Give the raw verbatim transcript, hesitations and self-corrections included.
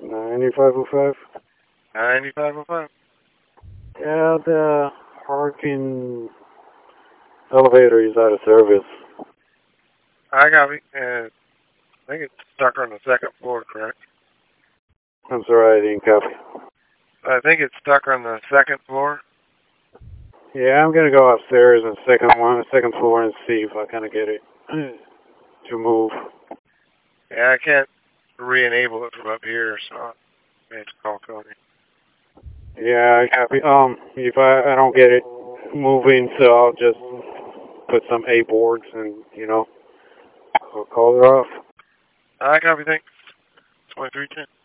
ninety-five oh five? ninety-five oh five. Yeah, the parking elevator is out of service. I copy. And I think it's stuck on the second floor, correct? I'm sorry, I didn't copy. I think it's stuck on the second floor. Yeah, I'm gonna go upstairs on the second one, second floor, and see if I can get it to move. Yeah, I can't re-enable it from up here, so I may have to call Cody. Yeah, I copy. Um, if I, I don't get it moving, so I'll just put some A boards and, you know, I'll call it off. I copy, thanks. twenty-three ten.